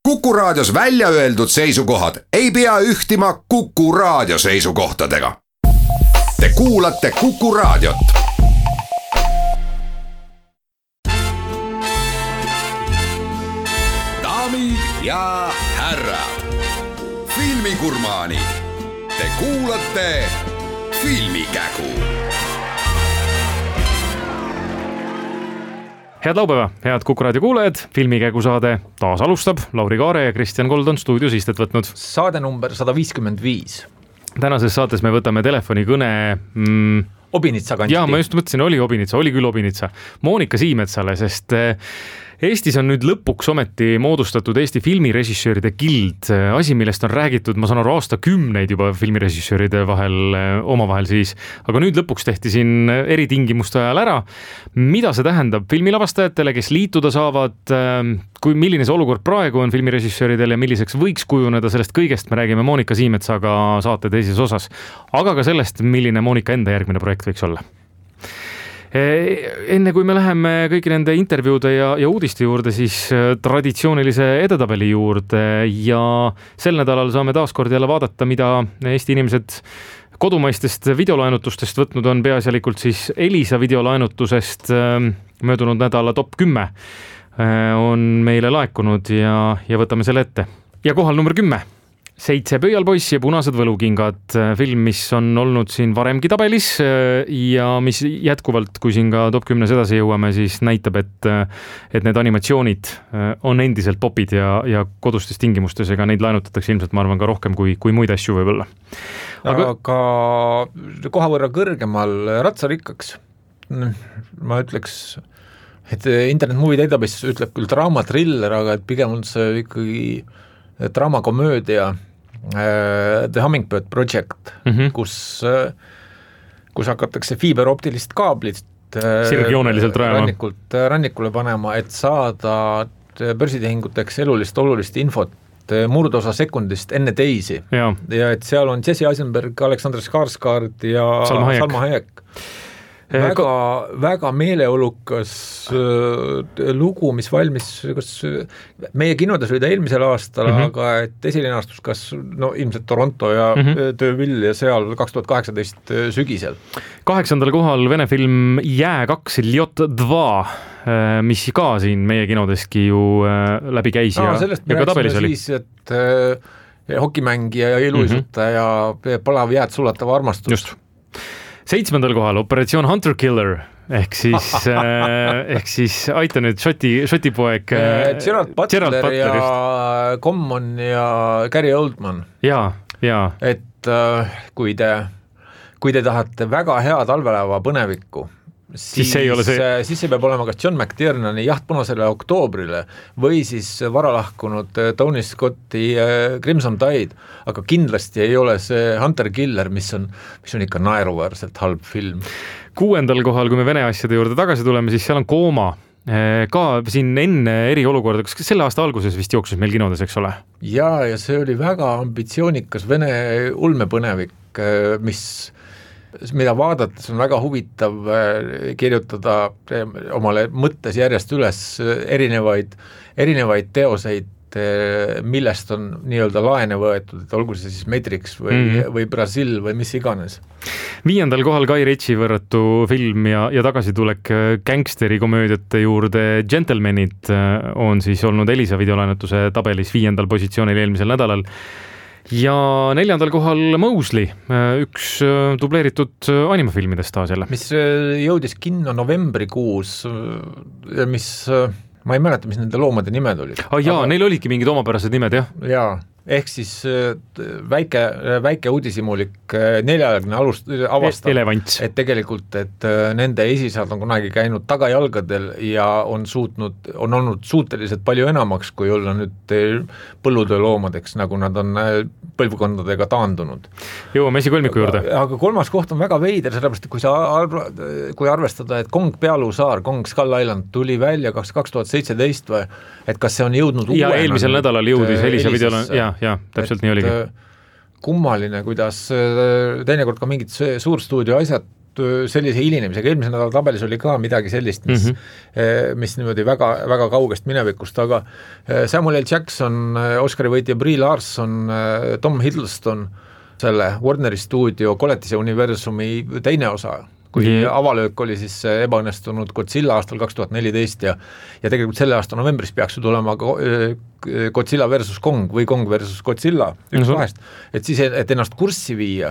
Kuku Raadios välja öeldud seisukohad ei pea ühtima Kuku Raadio seisukohtadega. Te kuulate Kuku Raadiot. Daamid ja härrad, filmigurmaanid, te kuulate Filmikägu. Head laupäeva, head Kuku Raadio kuulajad, Filmikägu saade taas alustab. Lauri Kaare ja Kristjan Kold on stuudios istet võtnud. Saade number 155. Tänases saates me võtame telefonikõne Obinitsa kanti. Jaa, ma just mõtlesin, oli Obinitsa, oli küll Obinitsa. Moonika Siimetsale, sest Eestis on nüüd lõpuks ometi moodustatud Eesti filmirežissööride gild. Asi, millest on räägitud, ma saan aru, aastakümneid juba filmirežissööride omavahel siis. Aga nüüd lõpuks tehti siin eritingimuste ajal ära. Mida see tähendab filmilavastajatele, kes liituda saavad? Milline see olukord praegu on filmirežissööridel ja milliseks võiks kujuneda? Sellest kõigest me räägime Moonika Siimetsaga saate teises osas. Aga ka sellest, milline Moonika enda järgmine projekt võiks olla. Enne kui me läheme kõigi nende intervjuude ja uudiste juurde, siis traditsioonilise edetabeli juurde ja sel nädalal saame taaskord jälle vaadata, mida Eesti inimesed kodumaistest videolaenutustest võtnud on, peaasjalikult siis Elisa videolaenutusest möödunud nädala top 10 on meile laekunud ja võtame selle ette. Ja kohal number 10. 7 Pöialpoiss ja Punased võlukingad, film, mis on olnud siin varemgi tabelis ja mis jätkuvalt, kui siin ka top 10 edasi jõuame, siis näitab, et need animatsioonid on endiselt popid ja kodustes tingimustes, ega neid laenutatakse ilmselt, ma arvan, ka rohkem kui muid asju võib-olla. Aga koha võrra kõrgemal ratsarikkaks, ma ütleks, et Internet Movie Database ütleb küll draamatriller, aga et pigem on see ikkagi draamakomöödia The Hummingbird Project, kus hakatakse fiiberoptilist kaablit sirgjooneliselt rannikule panema, et saada börsitehinguteks olulist infot murdosa sekundist enne teisi. Ja et seal on Jesse Eisenberg, Alexander Skarsgård ja Salma Hayek. Väga meeleolukas lugu, mis valmis meie kinodes oli ta eelmisel aastal, aga et esilinastus kas ilmselt Toronto ja Deauville ja seal 2018 sügisel. 8. kohal Vene film Jää 2 Ljot 2, mis ka siin meie kinodeski ju läbi käis ja ka tabelis oli. Siis, et hokimängija ja iluisuta ja palav jääd sulatava armastus. Just. 7. kohal Operatsioon Hunter Killer ehk siis aita nüüd Šoti poeg Gerald Butler ja Common ja Gary Oldman. Ja. Et kui te tahate väga hea talvelava põnevikku, siis see peab olema kas John McTiernani Jaht punasele oktoobrile või siis varalahkunud Tony Scotti Crimson Tide, aga kindlasti ei ole see Hunter Killer, mis on ikka naeruväärselt halb film. 6. kohal, kui me Vene asjade juurde tagasi tuleme, siis seal on Kooma. Ka siin enne eriolukorda, kas selle aasta alguses vist jooksis meil kinodes, eks ole? Ja see oli väga ambitsioonikas Vene ulmepõnevik, mida vaadates on väga huvitav kirjutada omale mõttes järjest üles erinevaid teoseid, millest on nii-öelda laene võetud, et olgu see siis Matrix või Brasil või mis iganes. 5. kohal Guy Ritchie võrratu film ja tagasitulek gangsteri komöödiate juurde Gentlemanid on siis olnud Elisa videolaenutuse tabelis 5. positsioonil eelmisel nädalal. Ja 4. kohal Mosley, üks dubleeritud animafilmidest taas jälle. Mis jõudis kinno novembrikuus, mis, ma ei mäleta, mis nende loomade nimed olid. Neil olidki mingid omapärased nimed, jah? Jaa. Ehk siis väike uudishimulik neljajalgne avastab, et tegelikult, et nende esisad on kunagi käinud tagajalgadel ja on olnud suuteliselt palju enamaks, kui olla nüüd põllutööloomadeks, nagu nad on põlvkondadega taandunud. Jõuame esikolmiku juurde. Aga 3. koht on väga veider, sellepärast, kui arvestada, et Kong Pealuu saar, Kong Skull Island tuli välja 2017 või, et kas see on jõudnud uuena? Ja eelmisel nädalal jõudis Elisa videole, ja, täpselt nii oligi. Kummaline, kuidas teinekord ka mingid suurstuudio asjad sellise hilinemisega, eelmise nädala tabelis oli ka midagi sellist, mis niimoodi väga, väga kaugest minevikust, aga Samuel L. Jackson, Oscari võitja Brie Larson, Tom Hiddleston, selle Warneri stuudio Koletise universumi teine osa, kui avalöök oli siis ebaõnnestunud Godzilla aastal 2014 ja tegelikult selle aasta novembris peaks ju tulema Godzilla versus Kong või Kong versus Godzilla, üks vahest, et siis, et ennast kurssi viia,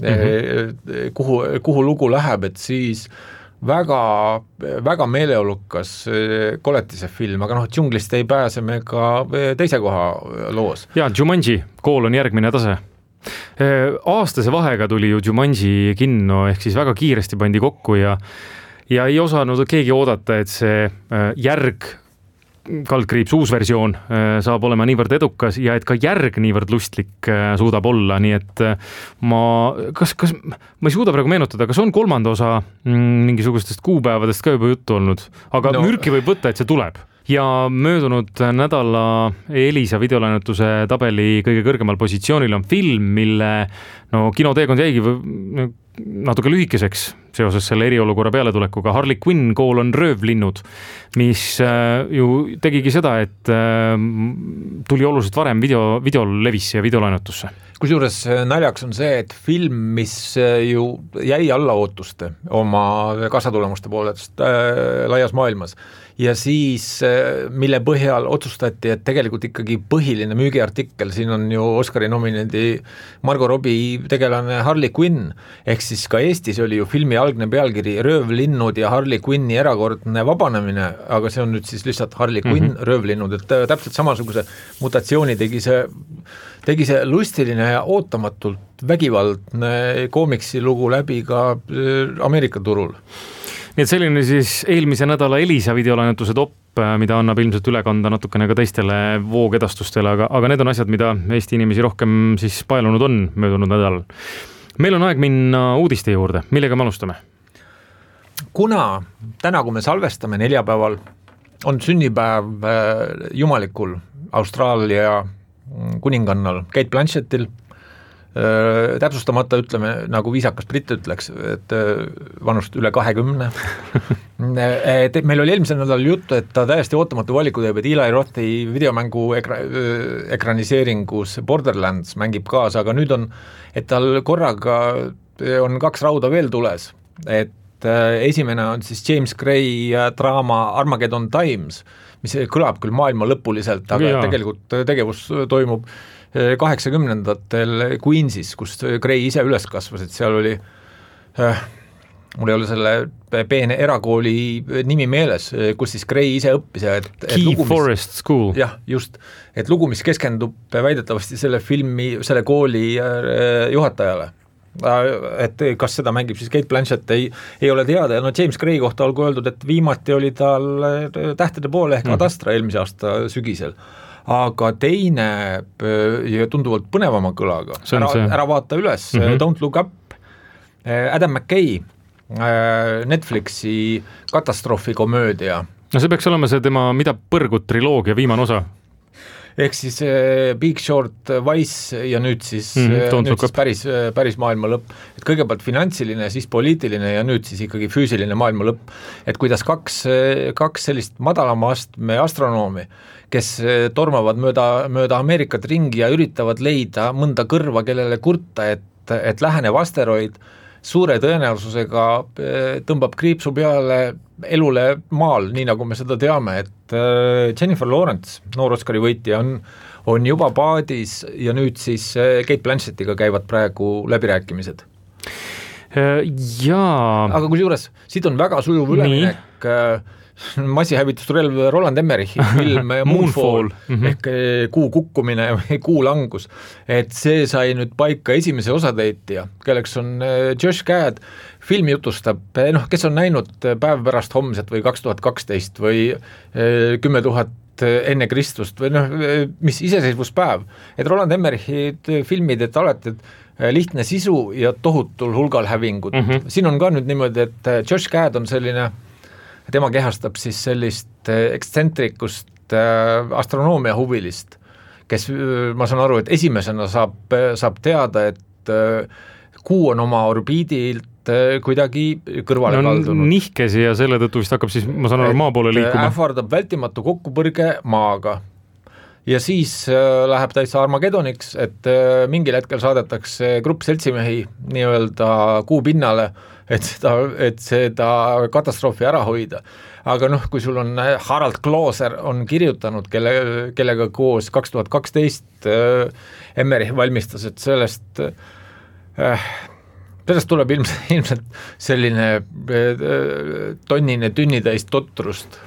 kuhu lugu läheb, et siis väga, väga meeleolukas Koletise film, aga džunglist ei pääse me ka teise koha loos. Ja, Jumanji kool on järgmine tase. Aastase vahega tuli ju Jumanji kinno, ehk siis väga kiiresti pandi kokku ja ei osanud keegi oodata, et see järg kaldkriips uus versioon saab olema niivõrd edukas ja et ka järg niivõrd lustlik suudab olla, nii et ma ei suuda praegu meenutada, kas on kolmanda osa mingisugustest kuupäevadest ka juba juttu olnud, aga mürki võib võtta, et see tuleb. Ja möödunud nädala Elisa videolainetuse tabeli kõige kõrgemal positsioonil on film, mille kinoteekond jäigi natuke lühikeseks seoses selle eriolukorra pealetulekuga. Harley Quinn kool on röövlinnud, mis ju tegigi seda, et tuli oluliselt varem videol levisse ja videolainetusse. Kusjuures naljaks on see, et film, mis ju jäi alla ootuste oma kassatulemuste poolest laias maailmas ja siis mille põhjal otsustati, et tegelikult ikkagi põhiline müügiartikkel, siin on ju Oscari nominendi Margot Robbie tegelane Harley Quinn, ehk siis ka Eestis oli ju filmi algne pealkiri Röövlinnud ja Harley Quinni erakordne vabanemine, aga see on nüüd siis lihtsalt Harley Quinn Röövlinnud, et täpselt samasuguse mutatsiooni tegi see lustiline ja ootamatult vägivaldne koomiksi lugu läbi ka Ameerika turul. Nii et selline siis eelmise nädala Elisa videolainetuse topp, mida annab ilmselt üle kanda natukene ka teistele voogedastustele, aga need on asjad, mida Eesti inimesi rohkem siis paelunud on möödunud nädalal. Meil on aeg minna uudiste juurde. Millega me alustame? Kuna täna, kui me salvestame neljapäeval, on sünnipäev jumalikul Austraalia kuningannal Kate Blanchettil, täpsustamata ütleme, nagu viisakas britt ütleks, et vanust üle 20. Meil oli eelmisel nädalal juttu, et ta täiesti ootamatu valiku teeb, et Eli Rothi videomängu ekraniseeringus Borderlands mängib kaasa, aga nüüd on, et tal korraga on 2 rauda veel tules, et esimene on siis James Gray draama Armageddon Times, mis kõlab küll maailma lõpuliselt, aga tegelikult tegevus toimub 80-ndatel Queensis, kus Gray ise üles kasvas, et seal oli, mul ei ole selle peene erakooli nimi meeles, kus siis Gray ise õppis. Key Forest School. Jah, just, et lugu, mis keskendub väidetavasti selle kooli juhatajale. Et kas seda mängib siis Kate Blanchett, ei ole teada. James Gray kohta olgu öeldud, et viimati oli tal Tähtede poole ehk Ad Astra eelmise aasta sügisel. Aga teine ja tunduvalt põnevama kõlaga, ära vaata üles, Don't Look Up, Adam McKay, Netflixi katastroofikomöödia. No see peaks olema see tema Mida põrgut triloogia viimane osa. Ehk siis Big Short, Vice ja nüüd siis, päris maailma lõpp. Et kõigepealt finantsiline, siis poliitiline ja nüüd siis ikkagi füüsiline maailma lõpp. Et kuidas kaks sellist madalama astme astronoomi, kes tormavad mööda Ameerikat ringi ja üritavad leida mõnda kõrva, kellele kurta, et lähenev asteroid suure tõenäosusega tõmbab kriipsu peale elule maal, nii nagu me seda teame, et Jennifer Lawrence, noor Oscari võitja, on juba paadis ja nüüd siis Kate Blanchettiga käivad praegu läbirääkimised. Aga kusjuures, siit on väga sujuv üleminek massihävitusrelv Roland Emmerichi film Moonfall ehk kuu kukkumine või kuu langus, et see sai nüüd paika esimese osatäitja, kelleks on Josh Gad. Film jutustab, kes on näinud Päev pärast homset või 2012 või 10 000 enne Kristust või mis iseseisvuspäev, et Roland Emmerichi filmid, et alati lihtne sisu ja tohutul hulgal hävingut. Siin on ka nüüd niimoodi, et Josh Gad on selline, tema kehastab siis sellist ekstsentrikust astronoomia huvilist, kes, ma saan aru, et esimesena saab teada, et kuu on oma orbiidilt lihtsalt kuidagi kõrvale kaldunud. Nihkesi ja selle tõttu vist hakkab siis, ma saan aru, maa poole liikuma. Ähvardab vältimatu kokkupõrge maaga. Ja siis läheb täitsa Armagedoniks, et mingil hetkel saadetakse grupp seltsimehi nii-öelda kuu pinnale, et seda katastroofi ära hoida. Aga kui sul on Harald Klooser on kirjutanud, kellega koos 2012 Emmerich valmistas, et sellest tuleb ilmselt selline tonnine tünnitäis totrust.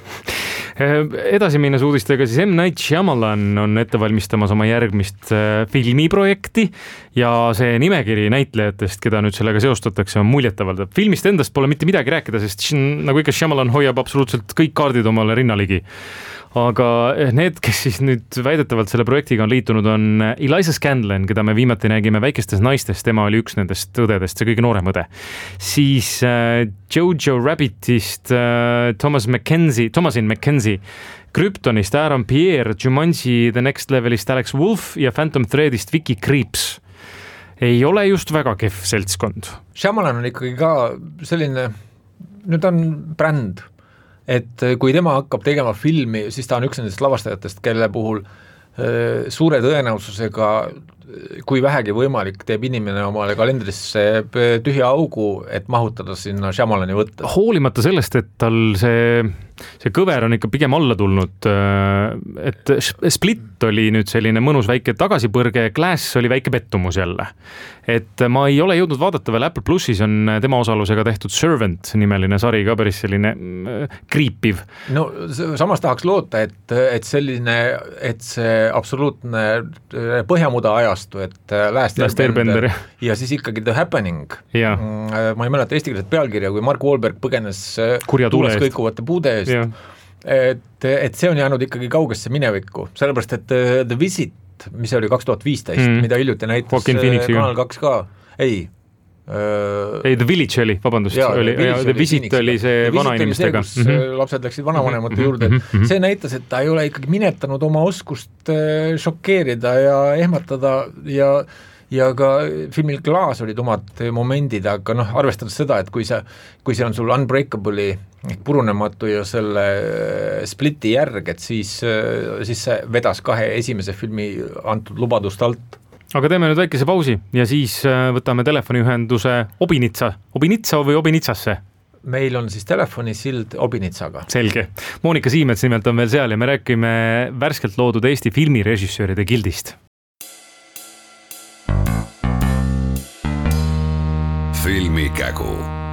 Edasi minnes uudistega, siis M. Night Shyamalan on ette valmistamas oma järgmist filmiprojekti ja see nimekiri näitlejatest, keda nüüd sellega seostatakse, on muljetavaldav. Filmist endast pole mitte midagi rääkida, sest nagu ikka Shyamalan hoiab absoluutselt kõik kaardid omale rinnaligi. Aga need, kes siis nüüd väidetavalt selle projektiga on liitunud, on Eliza Scanlon, keda me viimati nägime Väikestes naistes, tema oli üks nendest õdedest, see kõige noorem õde. Siis Jojo Rabbitist Thomasin McKenzie, Kryptonist Aaron Pierre, Jumanji The Next Levelist Alex Wolff ja Phantom Threadist Vicky Creeps. Ei ole just väga kehv seltskond. Shyamalan on ikkagi ka selline, nüüd on bränd, et kui tema hakkab tegema filmi, siis ta on üks nendest lavastajatest, kelle puhul suure tõenäosusega, kui vähegi võimalik, teeb inimene omale kalendrisse tühja augu, et mahutada sinna Shyamalani võtta. Hoolimata sellest, et tal see kõver on ikka pigem alla tulnud, et Split oli nüüd selline mõnus väike tagasipõrge, Glass oli väike pettumus jälle. Et ma ei ole jõudnud vaadata veel, Apple Plusis on tema osalusega tehtud Servant nimeline sari ka päris selline kriipiv. No samas tahaks loota, et see absoluutne põhjamuda ajastu, et Last Airbender ja siis ikkagi The Happening. Ja. Ma ei mäleta eestikeelset pealkirja, kui Mark Wahlberg põgenes tuules kõikuvate puude eest. Ja. Et see on jäänud ikkagi kaugesse minevikku, sellepärast et The Visit, mis oli 2015, mida hiljuti näitas Kanal 2 ka, ei, The Village oli, vabandust, The Visit oli see vanainimestega. Lapsed läksid vanavanemate juurde, see näitas, et ta ei ole ikkagi minetanud oma oskust šokeerida ja ehmatada ja ka filmil Glass olid omad momendid, aga arvestades seda, et kui see on sul Unbreakable'i purunematu ja selle Spliti järg, et siis see vedas kahe esimese filmi antud lubadust alt. Aga teeme nüüd väikese pausi ja siis võtame telefoniühenduse Obinitsa või Obinitsasse. Meil on siis telefonisild Obinitsaga. Selge. Monika Siimets nimelt on veel seal ja me räägime värskelt loodud Eesti filmirežissööride gildist. Filmikägu.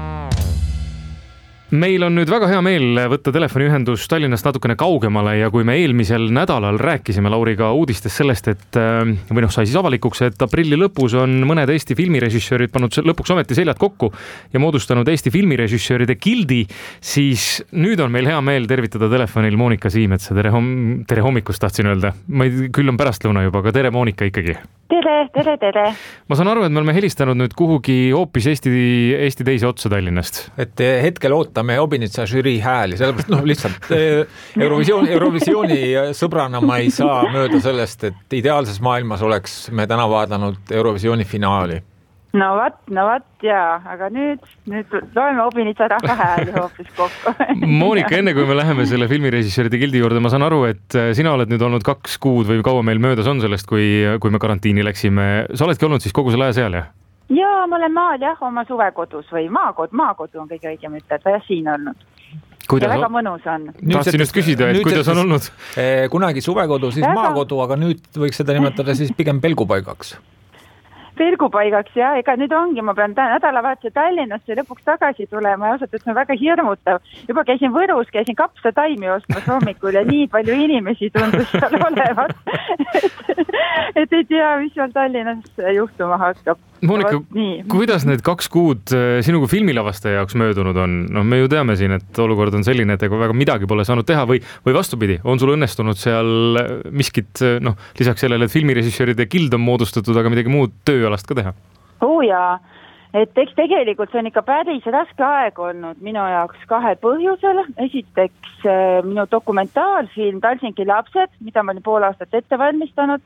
Meil on nüüd väga hea meel võtta telefoniühendus Tallinnast natukene kaugemale ja kui me eelmisel nädalal rääkisime Lauriga uudistest sellest, et sai siis avalikuks, et aprilli lõpus on mõned Eesti filmirežissöörid pannud lõpuks ometi seljad kokku ja moodustanud Eesti filmirežissööride gildi, siis nüüd on meil hea meel tervitada telefonil Monika Siimetsa. Tere hommikust tahtsin öelda. Küll on pärastlõuna juba, aga tere Monika ikkagi. Tere. Ma saan aru, et me oleme helistanud nüüd kuhugi hoopis Eesti teise otsa Tallinnast. Et hetkel ootame Obinitsa žürii hääli, sellepärast lihtsalt Eurovisiooni sõbrana ma ei saa mööda sellest, et ideaalses maailmas oleks me täna vaadanud Eurovisiooni finaali. No vat jaa, aga nüüd loeme Obinitsa rahva hääli hoopis kokku. Monika, enne kui me läheme selle filmirežissööride gildi juurde, ma saan aru, et sina oled nüüd olnud 2 kuud või kaua meil möödas on sellest, kui me karantiini läksime. Sa oledki olnud siis kogu selle aja seal, jah? Jaa, ma olen maal oma suvekodus või maakodu on kõige õigem ütelda ja siin olnud. Ja väga mõnus on. Tahtsin just küsida, et kuidas on olnud? Kunagi suvekodu, siis maakodu, aga nüüd võiks seda nimetada siis pigem pelgupaigaks. Pelgupaigaks, ja ega nüüd ongi, ma pean nädalavahetuse Tallinnasse lõpuks tagasi tulema ja osalt, et see on väga hirmutav. Juba käisin Võrus, käisin kapsataimi ostmas hommikul ja nii palju inimesi tundus seal olevat, et ei tea, mis seal Tallinnas juhtuma hakkab. Monika, kuidas need 2 kuud sinu kui filmilavastaja jaoks möödunud on? Me ju teame siin, et olukord on selline, et väga midagi pole saanud teha või vastupidi, on sul õnnestunud seal miskit, lisaks sellele, et filmirežissööride gild on moodustatud, aga midagi muud tööalast ka teha? Jaa, et eks tegelikult see on ikka päris raske aeg olnud minu jaoks 2 põhjusel. Esiteks minu dokumentaalfilm Talsinki lapsed, mida ma olin pool aastat ette valmistanud,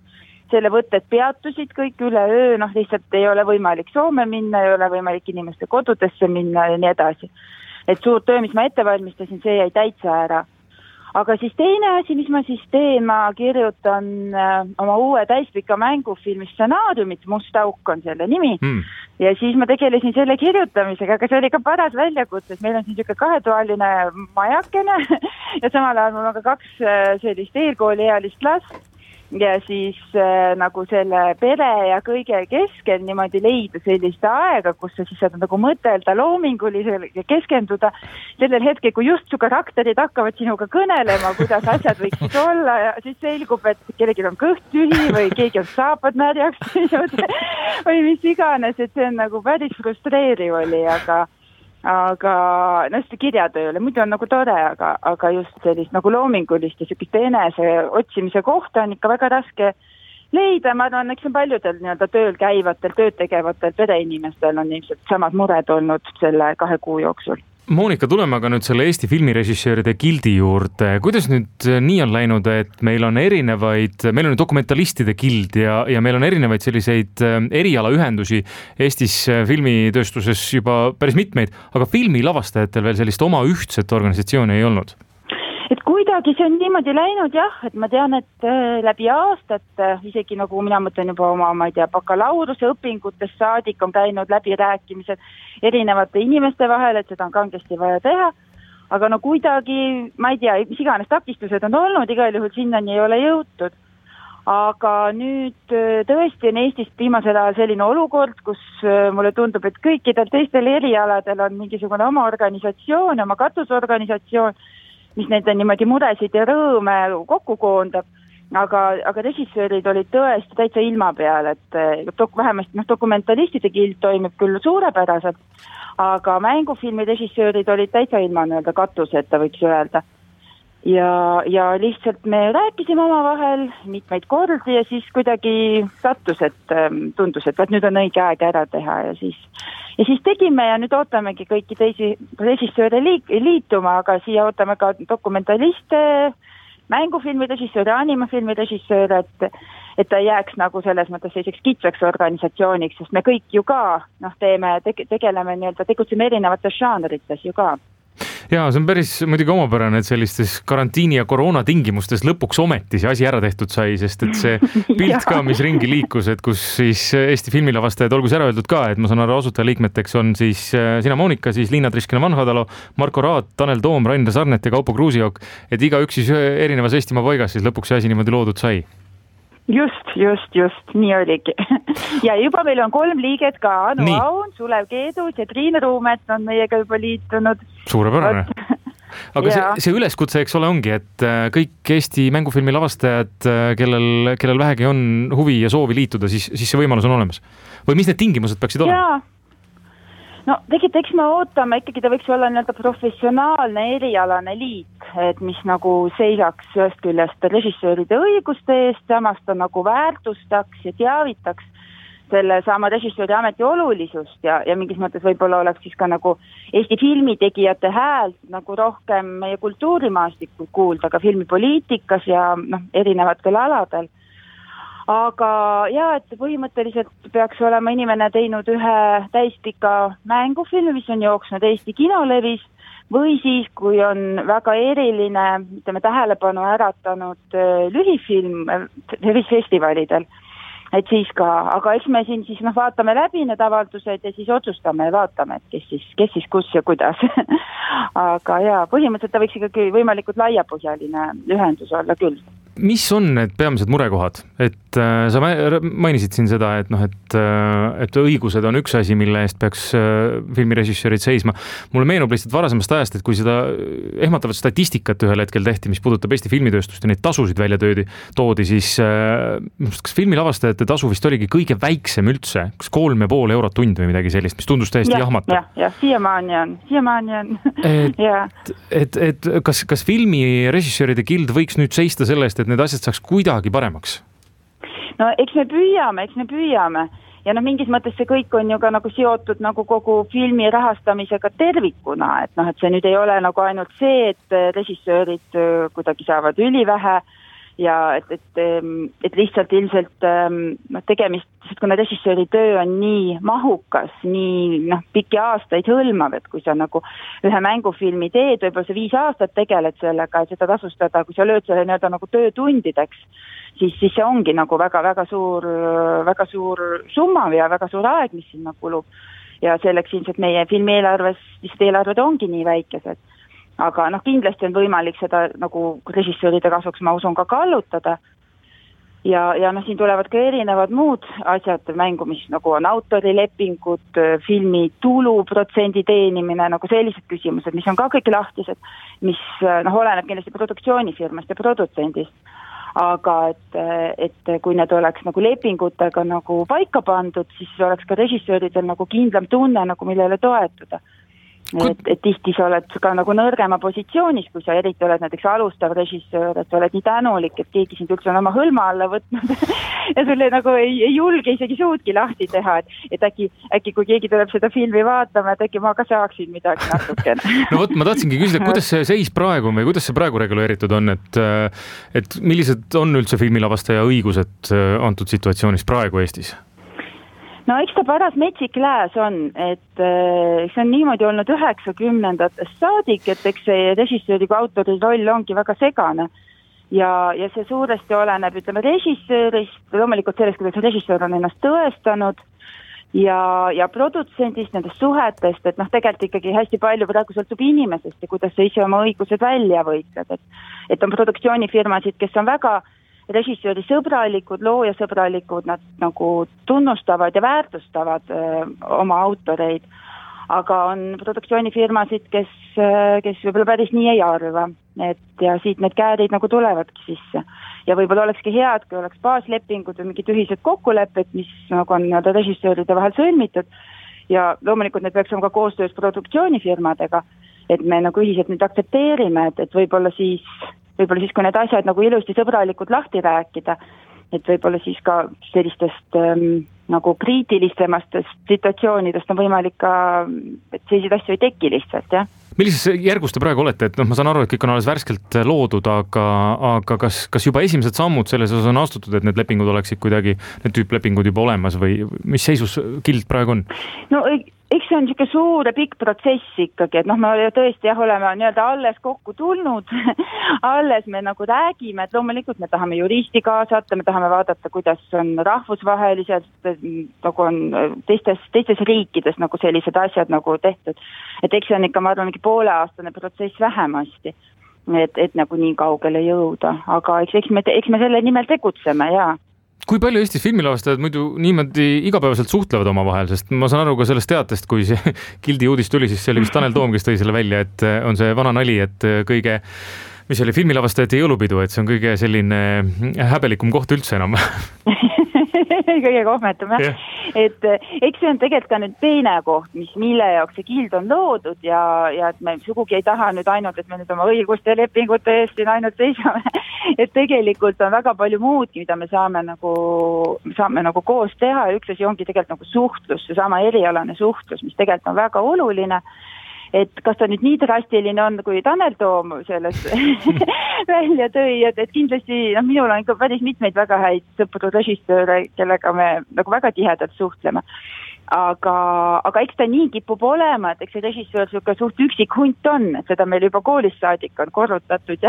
selle võtted peatusid kõik üle öö, noh lihtsalt ei ole võimalik Soome minna, ei ole võimalik inimeste kodudesse minna ja nii edasi. Et suur töö, mis ma ette valmistasin, see jäi täitsa ära. Aga siis teine asi, mis ma siis teen, ma kirjutan oma uue täispika mängufilmi stsenaariumit, Must auk on selle nimi. Ja siis ma tegelesin selle kirjutamisega, aga see oli ka paras väljakutses. Meil on siis niisugune 2-toaline majakene ja samal ajal mul on ka 2 sellist eelkooliealist last. Ja siis nagu selle pere ja kõige keskel niimoodi leida sellist aega, kus sa siis saad nagu mõtelda loomingulisele ja keskenduda sellel hetkel, kui just su karakterid hakkavad sinuga kõnelema, kuidas asjad võiksid olla ja siis selgub, et kellelgi on kõht tühi või keegi on saapad märjaks või mis iganes, et see on nagu päris frustreeriv oli, aga see kirjatööle, muidu on nagu tore, aga just sellist nagu loomingulist ja sükist enese otsimise kohta on ikka väga raske leida. Ma arvan, eks on paljudel nii-öelda tööl käivatel, tööd tegevatel pereinimestel on ilmselt samad mured olnud selle 2 kuu jooksul. Monika, tuleme aga nüüd selle Eesti filmirežissööride gildi juurde. Kuidas nüüd nii on läinud, et meil on dokumentalistide gild ja meil on erinevaid selliseid erialaühendusi Eestis filmitööstuses juba päris mitmeid, aga filmilavastajatel veel sellist oma ühtset organisatsiooni ei olnud? Et kuidagi see on niimoodi läinud jah, et ma tean, et läbi aastat isegi nagu mina mõtlen juba oma, ma ei tea, bakalaureuse õpingutes saadik on käinud läbirääkimised erinevate inimeste vahel, et seda on kangesti vaja teha, aga no kuidagi, ma ei tea, mis iganes takistused on olnud, igal juhul sinnani ei ole jõutud. Aga nüüd tõesti on Eestist viimasel ajal selline olukord, kus mulle tundub, et kõikidel teistel erialadel on mingisugune oma organisatsioon, oma katusorganisatsioon, mis nende niimoodi muresid ja rõõme kokku koondab, aga režissöörid olid tõesti täitsa ilma peal, et vähemasti dokumentalistide gild toimib küll suurepäraselt, aga mängufilmi režissöörid olid täitsa ilma nii-öelda katuseta, võiks öelda. Ja lihtsalt me rääkisime omavahel mitmeid kordi ja siis kuidagi sattus, et tundus, et nüüd on õige aeg ära teha ja siis tegime ja nüüd ootamegi kõiki teisi režissööre liituma, aga siia ootame ka dokumentaliste, mängufilmi režissööre, animafilmi režissööre, et ta jääks nagu selles mõttes selliseks kitsaks organisatsiooniks, sest me kõik ju ka tegeleme nii-öelda, tegutseme erinevates žanrites ju ka. Ja see on päris muidugi omapärane, et sellistes karantiini ja koroona tingimustes lõpuks ometi see asi ära tehtud sai, sest et see pilt ka, mis ringi liikus, et kus siis Eesti filmilavastajad, olgu see ära öeldud ka, et ma saan aru, asutajaliikmeteks on siis sina Monika, siis Liina Triskina-Vanhadalu, Marko Raat, Tanel Toom, Rainer Sarnet ja Kaupo Kruusiok, et igaüks siis erinevas Eestimaa paigas siis lõpuks see asi niimoodi loodud sai. Just, nii oligi. Ja juba meil on 3 liiget ka, Anu Aun, Sulev Keedus ja Triin Ruumet on meiega juba liitunud. Suurepärane. Aga see üleskutse, eks ole, ongi, et kõik Eesti mängufilmi lavastajad, kellel vähegi on huvi ja soovi liituda, siis see võimalus on olemas. Või mis need tingimused peaksid olema? No tegelikult eks me ootame, ikkagi ta võiks olla nii-öelda professionaalne erialane liit, et mis nagu seisaks ühest küljest režissööride õiguste eest, samast ta nagu väärtustaks ja teavitaks selle sama režissööri ameti olulisust ja mingis mõttes võib-olla oleks siis ka nagu Eesti filmitegijate hääl nagu rohkem meie kultuurimaastikul kuulda ka filmipoliitikas ja erinevatel aladel. Aga et põhimõtteliselt peaks olema inimene teinud ühe täispika mängufilmi, mis on jooksnud Eesti kinolevis või siis, kui on väga eriline, tähelepanu äratanud lühifilm festivalidel, et siis ka, aga eks me siin siis vaatame läbi need avaldused ja siis otsustame ja vaatame, et kes siis kus ja kuidas. Aga põhimõtteliselt ta võiks ikkagi võimalikult laiapõhjaline ühendus olla küll. Mis on need peamised murekohad? Et sa mainisid siin seda, et õigused on üks asi, mille eest peaks filmirežissöörid seisma. Mulle meenub lihtsalt varasemast ajast, et kui seda ehmatavat statistikat ühel hetkel tehti, mis puudutab Eesti filmitööstust ja neid tasusid välja toodi, siis kas filmilavastajate tasu vist oligi kõige väiksem üldse, kas 3,5 eurot tund või midagi sellist, mis tundus täiesti jahmatu? Ja, siiamaani on. Et kas filmirežissööride gild võiks nüüd seista selle eest, et need asjad saaks kuidagi paremaks? No eks me püüame. Ja mingis mõttes see kõik on ju ka nagu seotud nagu kogu filmi rahastamisega tervikuna, et see nüüd ei ole nagu ainult see, et režissöörid kuidagi saavad ülivähe ja et lihtsalt ilmselt tegemist, kuna režissööri töö on nii mahukas, nii pikki aastaid hõlmav, et kui sa nagu ühe mängufilmi teed, võib-olla sa 5 aastat tegeled sellega, et seda tasustada, kui sa lööd selle nii-öelda nagu töötundideks, siis see ongi nagu väga suur summa ja väga suur aeg, mis sinna kulub. Ja selleks ilmselt meie filmi eelarved ongi nii väikesed. Aga kindlasti on võimalik seda nagu režissööride kasuks, ma usun, ka kallutada. Ja siin tulevad ka erinevad muud asjad mängu, mis nagu on autorilepingud, filmi tuluprotsendi teenimine, nagu sellised küsimused, mis on ka kõik lahtised, mis oleneb kindlasti produktsioonifirmast ja produtsendist. Aga et kui need oleks nagu lepingutega nagu paika pandud, siis oleks ka režissööridel nagu kindlam tunne, nagu millele toetuda. Et tihti sa oled ka nagu nõrgema positsioonis, kui sa eriti oled näiteks alustav režissöör, et sa oled nii tänulik, et keegi sind üldse on oma hõlma alla võtnud ja sulle nagu ei julge isegi suudki lahti teha, et äkki kui keegi tuleb seda filmi vaatama, et äkki ma ka saaksin midagi natukene. No ma tahtsingi küsida, kuidas see seis praegu või kuidas see praegu reguleeritud on, et millised on üldse filmilavastaja õigused antud situatsioonis praegu Eestis? No eks ta paras metsik lääs on, et see on niimoodi olnud 90-ndatest saadik, et eks see režissööri kui autori roll ongi väga segane ja see suuresti oleneb, ütleme, režissöörist, loomulikult sellest, kuidas režissöör on ennast tõestanud ja produtsendist, nendest suhetest, et tegelikult ikkagi hästi palju praegu sõltub inimesest ja kuidas sa ise oma õigused välja võitled, et on produktsioonifirmasid, kes on väga režissööri sõbralikud, loojasõbralikud, nad nagu tunnustavad ja väärtustavad oma autoreid, aga on produktsioonifirmasid, kes võib-olla päris nii ei arva, ja siit need käärid nagu tulevadki sisse. Ja võib-olla olekski head, kui oleks baaslepingud või mingid ühised kokkulepped, mis nagu on režissööride vahel sõlmitud ja loomulikult need peaks ka koostöös produktsioonifirmadega, et me nagu ühiselt nüüd aktsepteerime, et võib-olla siis, kui need asjad nagu ilusti sõbralikult lahti rääkida, et võib-olla siis ka sellistest nagu kriitilisemastest situatsioonidest on võimalik ka, et selliseid asju ei teki lihtsalt, jah. Millises järgus te praegu olete, et ma saan aru, et kõik on alles värskelt loodud, aga kas juba esimesed sammud selles osas on astutud, et need lepingud oleksid kuidagi, need tüüplepingud juba olemas või mis seisus Gild praegu on? No eks see on niisugune suur ja pikk protsess ikkagi, et me tõesti oleme nii-öelda alles kokku tulnud, alles me nagu räägime, et loomulikult me tahame juristi kaasata, me tahame vaadata, kuidas on rahvusvaheliselt, nagu on teistes riikides nagu sellised asjad nagu tehtud. Et eks see on ikka, ma arvan, mingi pooleaastane protsess vähemasti, et nagu nii kaugele jõuda, aga eks me selle nimel tegutseme, jaa. Kui palju Eestis filmilavastajad muidu niimoodi igapäevaselt suhtlevad oma vahel, sest ma saan aru ka sellest teatest, kui see Gildi uudis tuli, siis see oli vist Tanel Toom, kes tõi selle välja, et on see vana nali, et kõige, mis oli filmilavastajate jõulupidu, et see on kõige selline häbelikum koht üldse enam. Kõige kohmetum, jah. Et eks see on tegelikult ka nüüd teine koht, mille jaoks see Gild on loodud ja et me sugugi ei taha nüüd ainult, et me nüüd oma õiguste lepingute eest siin ainult seisame, et tegelikult on väga palju muudki, mida me saame nagu koos teha ja üks asi ongi tegelikult nagu suhtlus, see sama erialane suhtlus, mis tegelikult on väga oluline. Et kas ta nüüd nii drastiline on, kui Tanel Toom sellest välja tõi, et kindlasti minul on ikka päris mitmeid väga häid sõpru režissööre, kellega me nagu väga tihedalt suhtleme. Aga eks ta nii kipub olema, et eks see režissöör suht üksik hunt on, et seda meil juba koolist saadik on korrutatud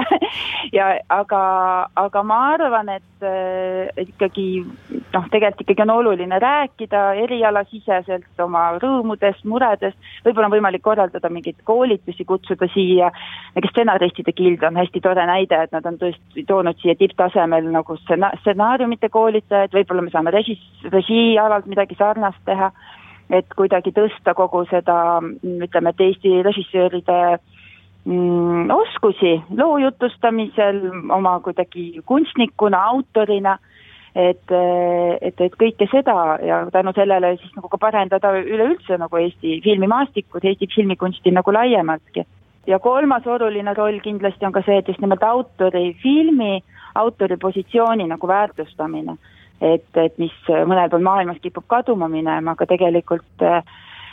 aga ma arvan, et ikkagi tegelikult ikkagi on oluline rääkida erialasiseselt oma rõõmudest, muredest, võib-olla on võimalik korraldada mingeid koolitusi, kutsuda siia, näiteks stsenaristide Gild on hästi tore näide, et nad on tõesti toonud siia tipptasemel nagu stsenaariumite koolitajad, võib-olla me saame režii alalt midagi sarnast teha, et kuidagi tõsta kogu seda, ütleme, et Eesti režissööride oskusi loo jutustamisel, oma kuidagi kunstnikuna, autorina, et kõike seda ja tänu sellele siis nagu ka parendada üleüldse nagu Eesti filmimaastikud, Eesti filmikunsti nagu laiemaltki. Ja kolmas oluline roll kindlasti on ka see, et just nimelt autori positsiooni nagu väärtustamine. Et mis mõnel pool maailmas kipub kaduma minema, aga tegelikult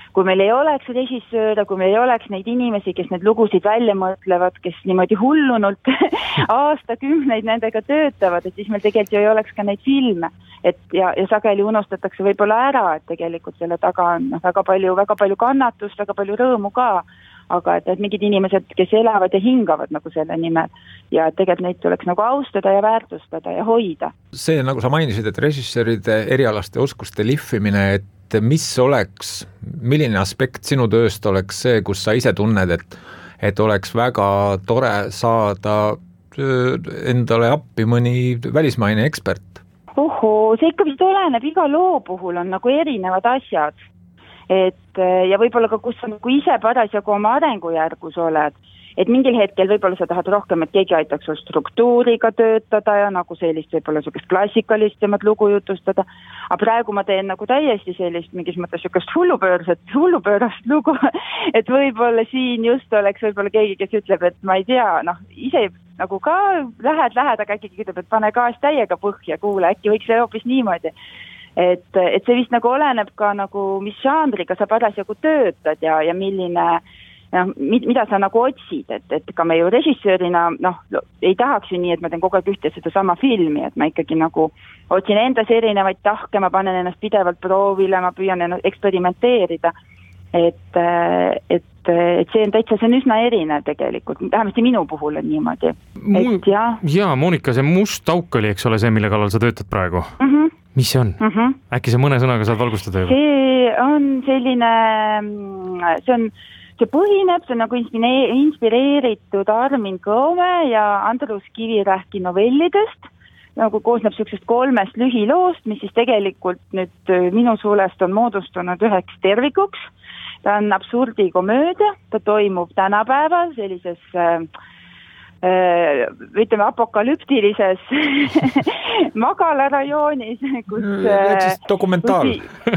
kui meil ei oleks režissööre, kui meil ei oleks neid inimesi, kes need lugusid välja mõtlevad, kes niimoodi hullunult aastakümneid nendega töötavad, et siis meil tegelikult ju ei oleks ka neid filme. Ja sageli unustatakse võib-olla ära, et tegelikult selle taga on väga palju kannatust, väga palju rõõmu ka, aga et mingid inimesed, kes elavad ja hingavad nagu selle nimel ja tegelikult neid tuleks nagu austada ja väärtustada ja hoida. See, nagu sa mainisid, et režissööride erialaste oskuste lihvimine, et milline aspekt sinu tööst oleks see, kus sa ise tunned, et oleks väga tore saada endale appi mõni välismaine ekspert? See ikka vist oleneb, iga loo puhul on nagu erinevad asjad. Ja võib-olla ka, kus sa nagu ise parasjagu oma arengujärgus oled, et mingil hetkel võib-olla sa tahad rohkem, et keegi aitaks sul struktuuriga töötada ja nagu sellist võib-olla sellist klassikalistemat lugu jutustada, aga praegu ma teen nagu täiesti sellist mingis mõttes sellist hullupöörast lugu, et võib-olla siin just oleks võib-olla keegi, kes ütleb, et ma ei tea, ise nagu ka lähed, aga äkki ütleb, et pane gaas täiega põhja, kuule, äkki võiks see hoopis niimoodi. Et see vist nagu oleneb ka nagu, mis žanriga sa parasjagu töötad ja milline, mida sa nagu otsid, et ka me ju režissöörina, ei tahaks ju nii, et ma teen kogu aeg ühte seda sama filmi, et ma ikkagi nagu otsin endas erinevaid tahke, ma panen ennast pidevalt proovile, ma püüan ennast eksperimenteerida, et see on üsna erinev tegelikult, vähemasti minu puhul on niimoodi. Ja Monika, see must auk oli, eks ole, see, mille kallal sa töötad praegu? Mis see on? Äkki sa mõne sõnaga saad valgustada juba? See on selline, see põhineb, see on nagu inspireeritud Armin Kõome ja Andrus Kivirähki novellidest, nagu koosneb sellisest 3 lühiloost, mis siis tegelikult nüüd minu suulest on moodustunud üheks tervikuks. Ta on absurdikomöödia, ta toimub tänapäeval sellises ütleme apokalüptilises magalarajoonis, kus dokumentaal.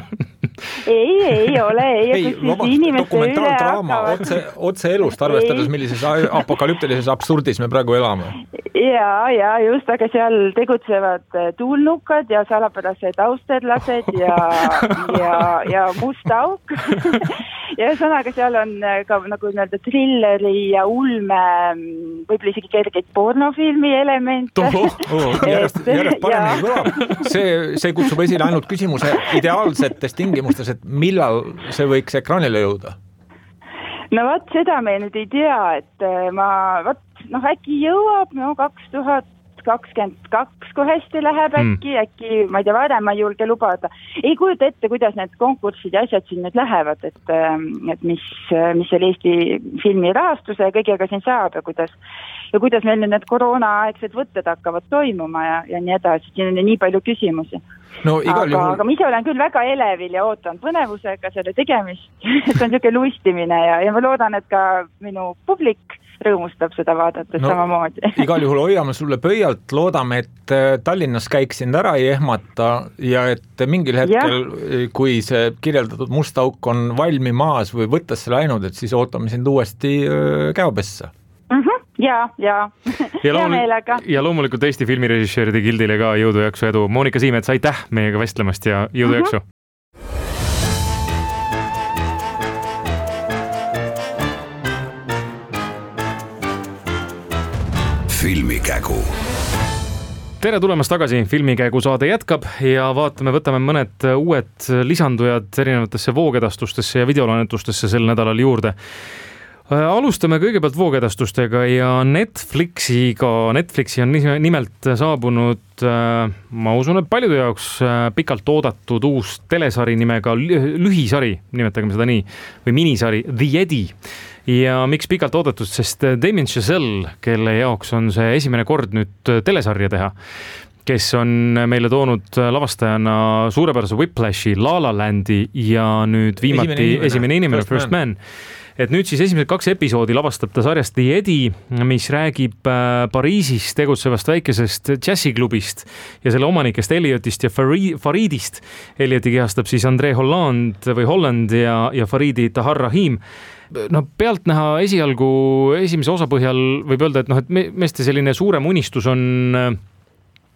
Ei ole. Dokumentaaldraama otse elust, arvestades millises apokalüptilises absurdis me praegu elame. Ja just, aga seal tegutsevad tuulnukad ja salapärased austerlased ja must auk. Ja sõnaga seal on ka nagu nii-öelda trilleri ja ulme, võib-olla isegi kergeid pornofilmi elemente. Järjest paremini kõlab. See kutsub esile ainult küsimuse ideaalsetes tingimustes, et millal see võiks ekraanile jõuda? No vaat seda me nüüd ei tea, et äkki jõuab 2022, kui hästi läheb äkki, ma ei tea, varem ma ei julge lubada. Ei kujuta ette, kuidas need konkursid ja asjad siin nüüd lähevad, et mis selle Eesti filmi rahastuse ja kõigega siin saab ja kuidas meil nüüd need koroonaaegsed võtted hakkavad toimuma ja nii edasi, siin on nii palju küsimusi. Aga ma ise olen küll väga elevil ja ootan põnevusega selle tegemist, see on niisugune luistimine ja ma loodan, et ka minu publik rõõmustab seda vaadates samamoodi. Igal juhul hoiame sulle pöialt, loodame, et Tallinnas käiks sind ära ei ehmata ja et mingil hetkel, kui see kirjeldatud must auk on valmimaas või võttes selle läinud, et siis ootame sind uuesti käopessa. Ja meelega. Ja loomulikult Eesti filmirežissööride gildile ka jõudu jaksu edu. Monika Siimets, aitäh meiega vestlemast ja jõudu jaksu. Filmikägu. Tere tulemast tagasi, Filmikägu saade jätkab ja võtame mõned uued lisandujad erinevatesse voogedastustesse ja videolanetustesse sel nädalal juurde. Alustame kõigepealt voogedastustega ja Netflixi on nimelt saabunud, ma usun, et paljude jaoks pikalt oodatud uus telesari nimega lühisari, nimetagem seda nii, või minisari The Eddie. Ja miks pikalt oodatud, sest Damien Chazelle, kelle jaoks on see esimene kord nüüd telesarja teha, kes on meile toonud lavastajana suurepärase Whiplashi, La La Landi ja nüüd viimati esimene inimene, First Man. Et nüüd siis esimesed 2 episoodi lavastab ta sarjast The Eddie, mis räägib Pariisis tegutsevast väikesest džässiklubist ja selle omanikest Elliotist ja Faridist. Ellioti kehastab siis André Holland ja Faridi Tahar Rahim. Pealt näha esimese osa põhjal võib öelda, et meeste selline suurem unistus on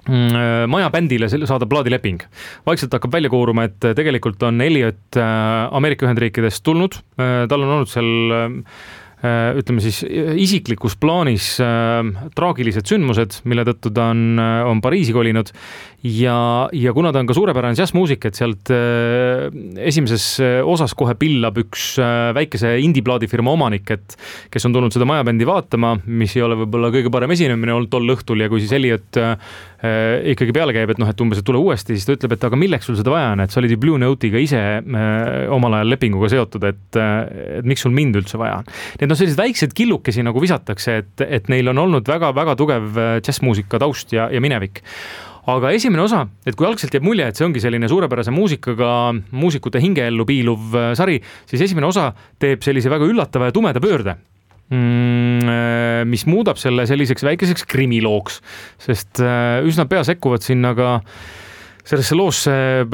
maja bändile saada plaadileping. Vaikselt hakkab välja kooruma, et tegelikult on Elliot Ameerika Ühendriikidest tulnud, tal on olnud seal ütleme siis isiklikus plaanis traagilised sündmused, mille tõttu ta on Pariisi kolinud ja kuna ta on ka suurepärane jazzmuusik, et sealt esimeses osas kohe pillab üks väikese indie-plaadifirma omanik, kes on tulnud seda majabändi vaatama, mis ei ole võib-olla kõige parem esinemine olnud tol õhtul ja kui siis Elliot ikkagi peale käib, et et umbes, et tule uuesti, siis ta ütleb, et aga milleks sul seda vaja on, et sa olid ju Blue Note'iga ise omal ajal lepinguga seotud, et miks sul mind üldse vaja on. Need on sellised väiksed killukesi nagu visatakse, et neil on olnud väga-väga tugev jazzmuusika taust ja minevik. Aga esimene osa, et kui algselt jääb mulje, et see ongi selline suurepärase muusikaga muusikute hingeellu piiluv sari, siis esimene osa teeb sellise väga üllatava ja tumeda pöörde, mis muudab selle selliseks väikeseks krimilooks, sest üsna pea sekkuvad sinna ka sellesse loosse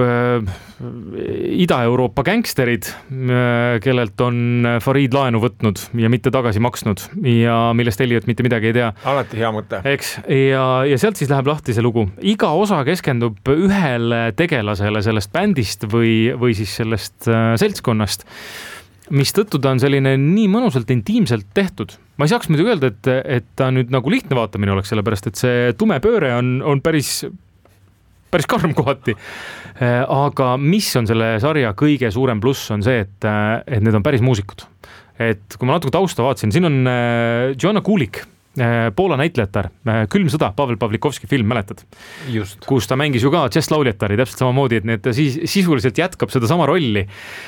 Ida-Euroopa gängsterid, kellelt on Farid laenu võtnud ja mitte tagasi maksnud ja millest Elliot mitte midagi ei tea. Alati hea mõte. Eks, ja sealt siis läheb lahti see lugu. Iga osa keskendub ühele tegelasele sellest bändist või siis sellest seltskonnast, mis tõttu ta on selline nii mõnusalt intiimselt tehtud. Ma ei saaks muidugi öelda, et ta nüüd nagu lihtne vaatamine oleks, sellepärast, et see tume pööre on päris karm kohati. Aga mis on selle sarja kõige suurem pluss on see, et need on päris muusikud. Et kui ma natuke tausta vaatasin, siin on Joanna Kulik, Poola näitlejatar, Külm sõda, Pavel Pavlikovski film, mäletad? Just. Kus ta mängis ju ka jazz-lauljatari täpselt samamoodi, et ta sisuliselt jätkab seda sama rolli.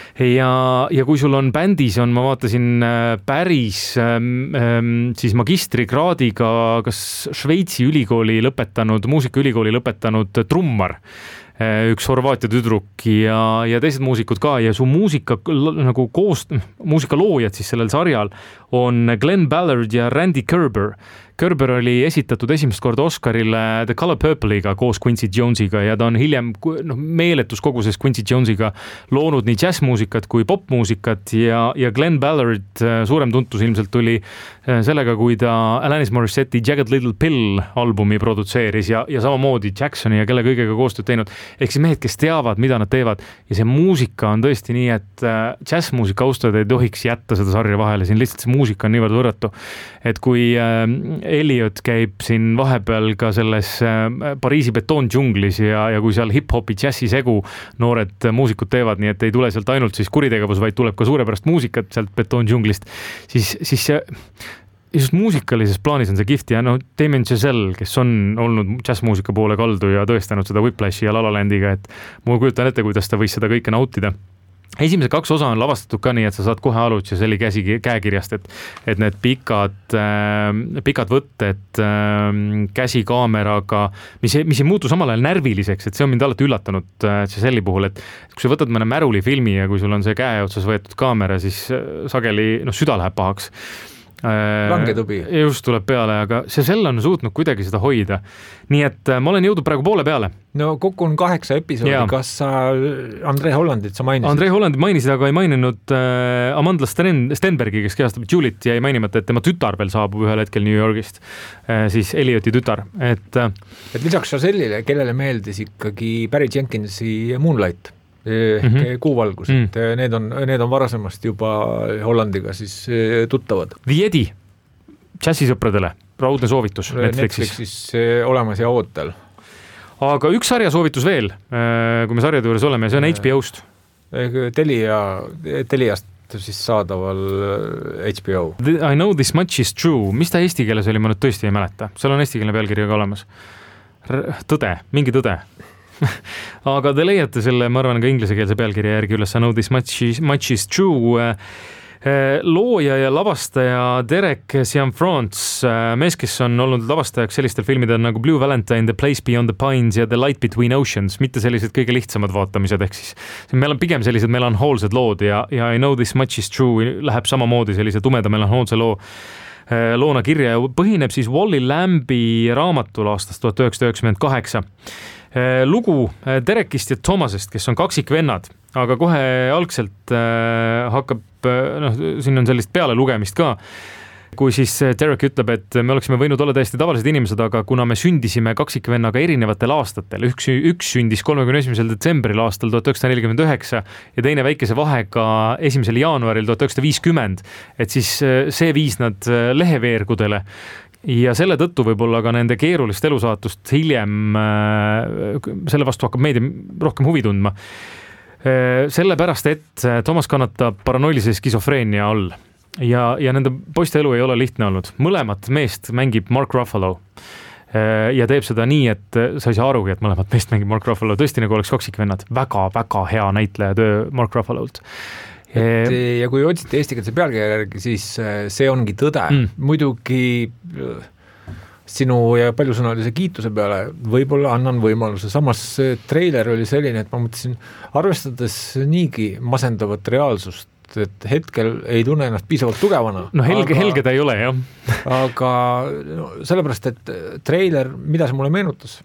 Ja kui sul on bändis, ma vaatasin päris siis magistrikraadiga kas Šveitsi ülikooli lõpetanud, muusikaülikooli lõpetanud trummar, üks Horvaatia tüdruk ja teised muusikud ka ja su muusika nagu muusikaloojad siis sellel sarjal on Glenn Ballard ja Randy Kerber. Kerber oli esitatud esimest korda Oscarile The Color Purple'iga koos Quincy Jonesiga ja ta on hiljem meeletus koguses Quincy Jonesiga loonud nii jazzmuusikat kui popmuusikat ja Glenn Ballard suurem tuntus ilmselt tuli sellega, kui ta Alanis Morissetti Jagged Little Pill albumi produtseeris ja samamoodi Jacksoni ja kelle kõigega koostööd teinud. Ehk siis mehed, kes teavad, mida nad teevad ja see muusika on tõesti nii, et jazzmuusika austajad ei tohiks jätta seda sarja vahele, siin lihtsalt see muusika on niivõrd võrratu, et kui Elliot käib siin vahepeal ka selles Pariisi betoondžunglis ja kui seal hip-hopi džässi segu noored muusikud teevad, nii et ei tule sealt ainult siis kuritegevus, vaid tuleb ka suurepärast muusikat sealt betoondžunglist, siis see just muusikalises plaanis on see kihvt ja Damien Chazelle, kes on olnud jazzmuusika poole kaldu ja tõestanud seda Whiplashi ja La La Landiga, et ma kujutan ette, kuidas ta võis seda kõike nautida. Esimese 2 osa on lavastatud ka nii, et sa saad kohe alu Chazelle käekirjast, et need pikad võtted käsi kaameraga, mis ei muutu samal ajal närviliseks, et see on mind alati üllatanud Chazelle'i puhul, et kui sa võtad mõne Märuli filmi ja kui sul on see käe otsas võetud kaamera, siis sageli süda läheb pahaks. Langetubi. Just tuleb peale, aga Chazelle on suutnud kuidagi seda hoida. Nii et ma olen jõudnud praegu poole peale. No kokku on 8 episoodi, kas sa Andrei Hollandit sa mainisid? Andrei Hollandit mainisid, aga ei maininud Amandla Stenbergi, kes kehastab Julit ja ei mainimata, et tema tütar veel saabub ühel hetkel New Yorgist, siis Ellioti tütar. Et lisaks Chazelle'ile, kellele meeldis ikkagi Barry Jenkinsi Moonlight, kuuvalgus, et need on varasemast juba Hollandiga siis tuttavad. The Eddie, jazzisõpradele, raudne soovitus Netflixis olemas ja ootel. Aga üks sarja soovitus veel, kui me sarjade juures oleme, see on HBO-st. Teliast siis saadaval HBO. I know this much is true. Mis ta eesti keeles oli, ma nüüd tõesti ei mäleta. Seal on eesti keele pealkirja ka olemas. Tõde, mingi tõde. Aga te leiate selle, ma arvan, ka inglesekeelse pealkirja järgi üles I know this much is true. Looja ja lavastaja Derek Cianfrance, mees, kes on olnud lavastajaks sellistel filmidel nagu Blue Valentine, The Place Beyond the Pines ja The Light Between Oceans, mitte sellised kõige lihtsamad vaatamised, ehk siis meil on pigem sellised melanhoolsed lood ja I know this much is true läheb samamoodi sellise tumeda melanhoolse loona kirja ja põhineb siis Wally Lambi raamatul aastast 1998. Lugu Derekist ja Thomasest, kes on kaksikvennad, aga kohe algselt hakkab, siin on sellist peale lugemist ka. kui siis Derek ütleb, et me oleksime võinud olla täiesti tavalised inimesed, aga kuna me sündisime kaksikvennaga erinevatel aastatel, üks sündis 31. detsembril aastal 1949 ja teine väikese vahega 1. jaanuaril 1950, et siis see viis nad leheveergudele. Ja selle tõttu võib-olla ka nende keerulist elusaatust hiljem selle vastu hakkab meedia rohkem huvi tundma. Sellepärast, et Thomas kannatab paranoilise skisofreenia all ja nende poiste elu ei ole lihtne olnud. Mõlemat meest mängib Mark Ruffalo ja teeb seda nii, et sa ei saa arugi, et mõlemat meest mängib Mark Ruffalo. Tõesti nagu oleks kaksikvennad. Väga hea näitleja töö Mark Ruffalolt. Ja kui otsite eestikeelse pealkirja järgi, siis see ongi tõde. Muidugi sinu ja paljusõnalise kiituse peale võib-olla annan võimaluse. Samas treiler oli selline, et ma mõtlesin, arvestades niigi masendavat reaalsust, et hetkel ei tunne ennast piisavalt tugevana. No helge ta ei ole, jah. Aga sellepärast, et treiler, mida see mulle meenutas?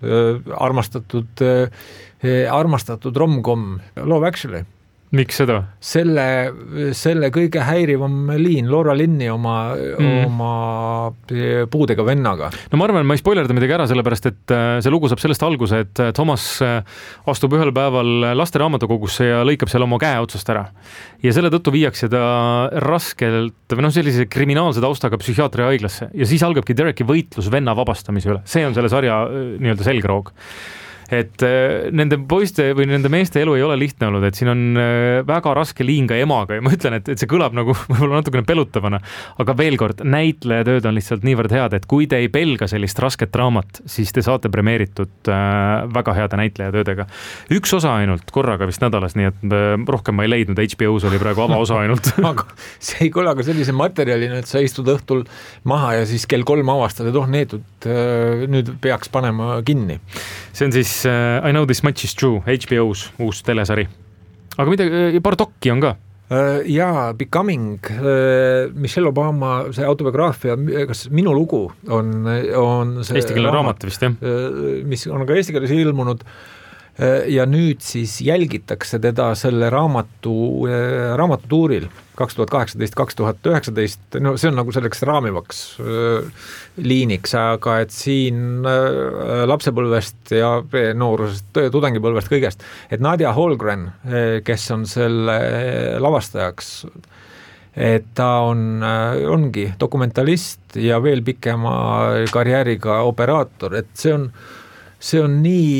Armastatud rom-com Love Actually. Miks seda? Selle kõige häirivam liin, Laura Linni oma puudega vennaga. No ma arvan, ma ei spoilerda midagi ära, sellepärast, et see lugu saab sellest alguse, et Thomas astub ühel päeval laste raamatukogusse ja lõikab seal oma käe otsast ära. Ja selle tõttu viiakse ta raskelt või sellise kriminaalse taustaga psühhiaatria haiglasse ja siis algabki Dereki võitlus venna vabastamise üle. See on selle sarja nii-öelda selgroog. Et nende poiste või nende meeste elu ei ole lihtne olnud, et siin on väga raske liin ka emaga ja ma ütlen, et see kõlab nagu võib-olla natukene pelutavana, aga veel kord, näitleja tööd on lihtsalt niivõrd head, et kui te ei pelga sellist rasket draamat, siis te saate premeeritud väga heade näitleja töödega. Üks osa ainult korraga vist nädalas, nii et rohkem ma ei leidnud, HBO-s oli praegu avaosa ainult. Aga see ei kõla ka sellise materjalina, et sa istud õhtul maha ja siis kell 3 avastad, et neetud nüüd peaks panema kinni. See on siis I Know This Much Is True, HBO-s uus telesari. Aga midagi, paar dokki on ka? Jaa, Becoming, Michelle Obama, see autobiograafia, kas Minu lugu on see eestikeelne raamat vist, jah? Mis on ka eesti keeles ilmunud ja nüüd siis jälgitakse teda selle raamatutuuril 2018-2019, no see on nagu selleks raamivaks liiniks, aga et siin lapsepõlvest ja noorusest, tudengipõlvest kõigest, et Nadia Holgren, kes on selle lavastajaks, et ta ongi dokumentalist ja veel pikema karjääriga operaator, et see on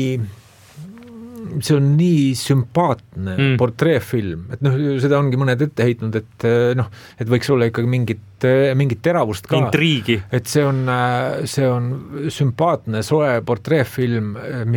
nii sümpaatne portreefilm, et seda ongi mõned ette heitnud, et võiks olla ikkagi mingit teravust ka. Intriigi. Et see on sümpaatne, soe portreefilm,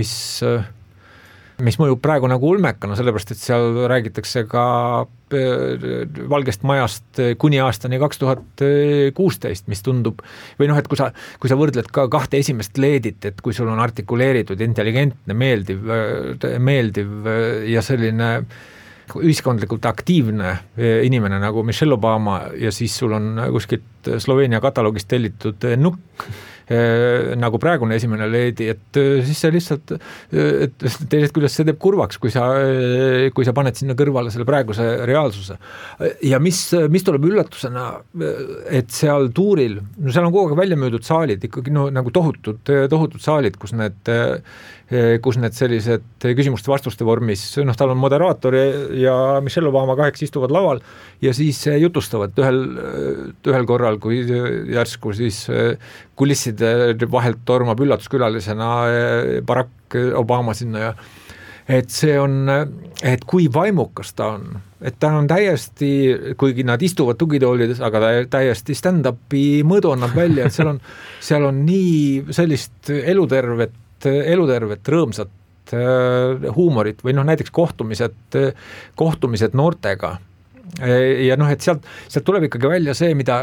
mis mõjub praegu nagu ulmekana, sellepärast, et seal räägitakse ka Valgest majast kuni aastani 2016, mis tundub, või et kui sa võrdled ka kahte esimest leedit, et kui sul on artikuleeritud, intelligentne, meeldiv ja selline ühiskondlikult aktiivne inimene nagu Michelle Obama ja siis sul on kuskilt Sloveenia kataloogist tellitud nukk, nagu praegune esimene leedi, et siis see lihtsalt, et teisest küljest see teeb kurvaks, kui sa paned sinna kõrvale selle praeguse reaalsuse. Ja mis tuleb üllatusena, et seal tuuril, seal on kogu aeg välja müüdud saalid, ikkagi nagu tohutud saalid, kus need sellised küsimuste-vastuste vormis, tal on moderaator ja Michelle Obama kaheks istuvad laval ja siis jutustavad ühel korral, kui järsku siis kulisside vahelt tormab üllatuskülalisena Barack Obama sinna ja et see on, et kui vaimukas ta on, et ta on täiesti, kuigi nad istuvad tugitoolides, aga täiesti stand-upi mõõdu annab välja, et seal on nii sellist elutervet, rõõmsat huumorit või näiteks kohtumised noortega. Ja et sealt tuleb ikkagi välja see, mida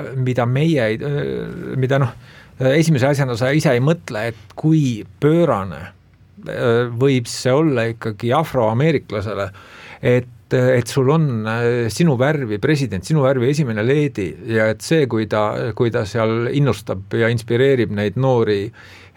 esimese asjana sa ise ei mõtle, et kui pöörane võib see olla ikkagi afroameeriklasele, et et sul on sinu värvi president, sinu värvi esimene leedi ja et see, kui ta seal innustab ja inspireerib neid noori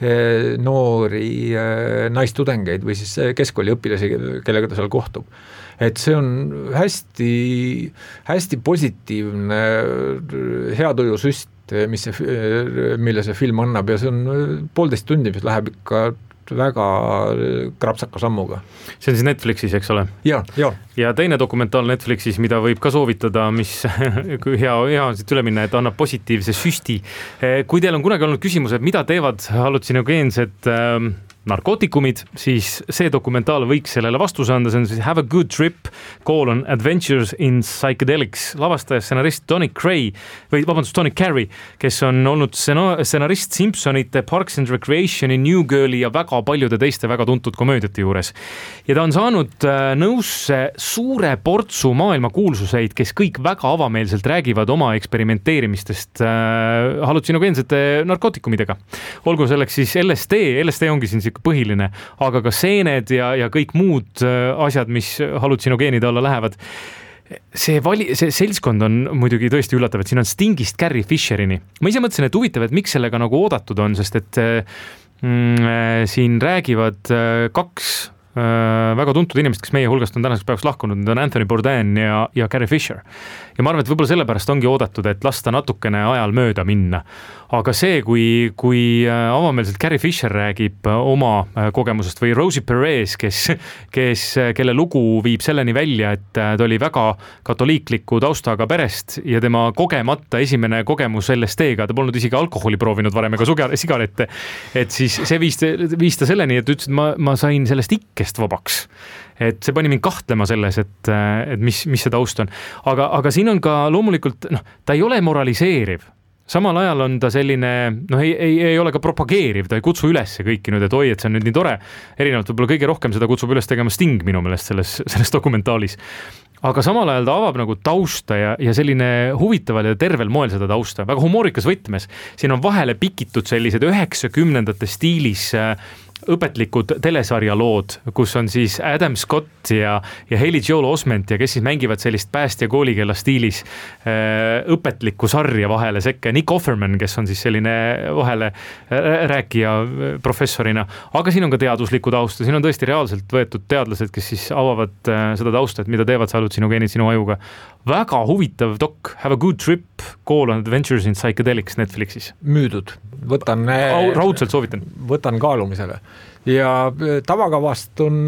naistudengeid või siis keskkooliõpilasi, kellega ta seal kohtub. Et see on hästi, hästi positiivne hea tuju süst, mille see film annab ja see on 1,5 tundi, mis läheb ikka väga krapsaka sammuga. See on siis Netflixis, eks ole? Ja. Ja teine dokumentaal Netflixis, mida võib ka soovitada, mis hea on siit üle minna, et annab positiivse süsti. Kui teil on kunagi olnud küsimus, et mida teevad hallutsinogeensed narkootikumid, siis see dokumentaal võiks sellele vastuse anda, see on siis Have a Good Trip, Adventures in Psychedelics, lavastaja stsenarist Tony Carey, kes on olnud stsenarist Simpsonite, Parks and Recreationi, New Girli ja väga paljude teiste väga tuntud komöödiate juures. Ja ta on saanud nõusse suure portsu maailma kuulsuseid, kes kõik väga avameelselt räägivad oma eksperimenteerimistest hallutsinogeensete narkootikumidega. Olgu selleks siis LSD ongi siin põhiline, aga ka seened ja kõik muud asjad, mis hallutsinogeenide alla lähevad. See seltskond on muidugi tõesti üllatav, et siin on Stingist Carrie Fisherini. Ma ise mõtlesin, et huvitav, et miks sellega nagu oodatud on, sest et siin räägivad 2 väga tuntud inimest, kes meie hulgast on tänaseks päevaks lahkunud, need on Anthony Bourdain ja Carrie Fisher. Ja ma arvan, et võib-olla sellepärast ongi oodatud, et lasta natukene ajal mööda minna. Aga see, kui avameelselt Carrie Fisher räägib oma kogemusest või Rosie Perez, kelle lugu viib selleni välja, et ta oli väga katoliikliku taustaga perest ja tema kogemata esimene kogemus LSD-ga, ta polnud isegi alkoholi proovinud varem ega sigarette, et siis see viis ta selleni, et ütles, et ma sain sellest ikkest vabaks. Et see pani mind kahtlema selles, et mis see taust on. Aga siin on ka loomulikult, ta ei ole moraliseeriv. Samal ajal on ta selline, ei ole ka propageeriv, ta ei kutsu üles kõiki nüüd, et oi, et see on nüüd nii tore. Erinevalt võib-olla kõige rohkem seda kutsub üles tegema Sting minu meelest selles dokumentaalis. Aga samal ajal ta avab nagu tausta ja selline huvitaval ja tervel moel seda tausta, väga humoorikas võtmes. Siin on vahele pikitud sellised 90-ndate stiilis õpetlikud telesarjalood, kus on siis Adam Scott ja Haley Joel Osment ja kes siis mängivad sellist päästja koolikella stiilis õpetlikku sarja vahele sekka. Nick Offerman, kes on siis selline vahele rääkija professorina, aga siin on ka teaduslikku tausta, siin on tõesti reaalselt võetud teadlased, kes siis avavad seda tausta, et mida teevad hallutsinogeenid sinu ajuga. Väga huvitav dok, Have a Good Trip, Adventures in Psychedelics Netflixis. Müüdud. Raudselt soovitan. Võtan kaalumisele. Ja tavakavast on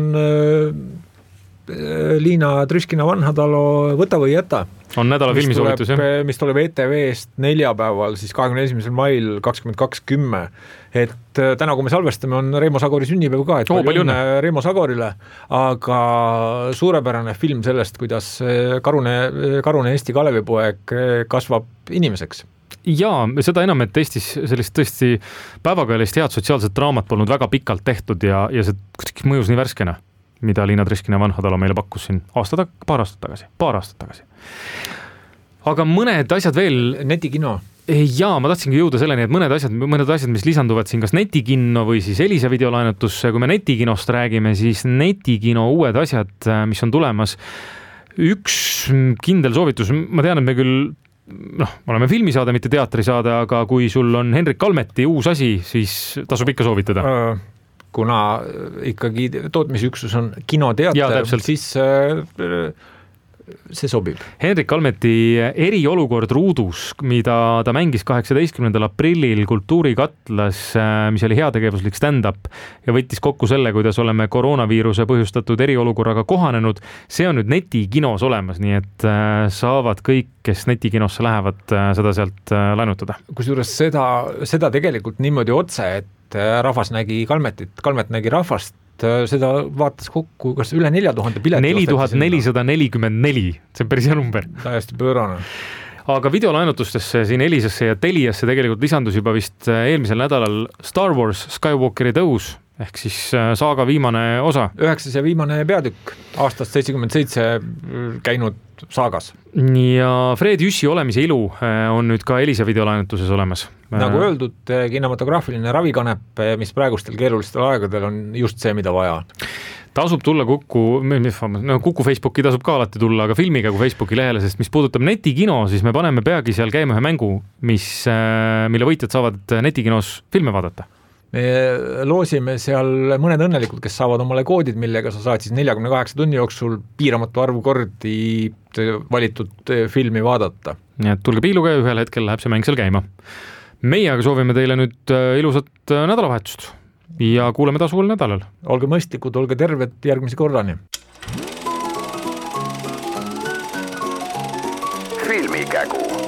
Liina Trüskina Vanhatalu Võta või jäta. On nädala filmisoovitus, jah? Mis tuleb ETV-st neljapäeval, siis 21. mail 22.10. Et täna, kui me salvestame, on Reimo Sagori sünnipäev ka, et palju õnne Reimo Sagorile, aga suurepärane film sellest, kuidas karune Eesti Kalevipoeg kasvab inimeseks. Jaa, seda enam, et Eestis sellist tõesti päevakajalist head sotsiaalset draamat polnud väga pikalt tehtud ja see mõjus nii värskena, mida Liina Trüskina Vanhatalu meile pakkus siin paar aastat tagasi. Aga mõned asjad veel. Netikino. Jaa, ma tahtsingi jõuda selleni, et mõned asjad, mis lisanduvad siin kas netikinno või siis Elisa videolaenutusse. Kui me netikinost räägime, siis netikino uued asjad, mis on tulemas. Üks kindel soovitus, ma tean, et me küll oleme filmisaade, mitte teatrisaade, aga kui sul on Henrik Kalmeti uus asi, siis tasub ikka soovitada. Kuna ikkagi tootmisüksus on kinoteater, siis see sobib. Henrik Kalmeti eriolukord Ruudus, mida ta mängis 18. aprillil Kultuurikatlas, mis oli heategevuslik stand-up ja võttis kokku selle, kuidas oleme koroonaviiruse põhjustatud eriolukorraga kohanenud. See on nüüd netikinos olemas, nii et saavad kõik, kes netikinosse lähevad, seda sealt lainutada. Kusjuures seda tegelikult niimoodi otse, et rahvas nägi Kalmetit, Kalmet nägi rahvast, seda vaatas kokku, kas üle 4000 pileti 4444, see on päris hea number. Täiesti pöörane. Aga videolainutustesse siin Elisasse ja Teliasse tegelikult lisandus juba vist eelmisel nädalal Star Wars Skywalkeri tõus, ehk siis saaga viimane osa. 9. ja viimane peatükk, aastast 77 käinud saagas. Ja Fred Jüssi olemise ilu on nüüd ka Elisa videolainutuses olemas. Nagu öeldud, kinematograafiline ravikanep, mis praegustel keerulistel aegadel on just see, mida vaja. tasub tulla Kuku Facebooki tasub ka alati tulla, aga Filmikägu Facebooki lehele, sest mis puudutab netikino, siis me paneme peagi seal käima ühe mängu, mille võitjad saavad netikinos filme vaadata. Me loosime seal mõned õnnelikud, kes saavad omale koodid, millega sa saad siis 48 tunni jooksul piiramatu arvu kordi valitud filmi vaadata. Nii et tulge piiluga ja ühel hetkel läheb see mäng seal käima. Meie aga soovime teile nüüd ilusat nädalavahetust ja kuuleme taas uuel nädalal. Olge mõistlikud, olge terved, järgmise korrani. Filmikägu.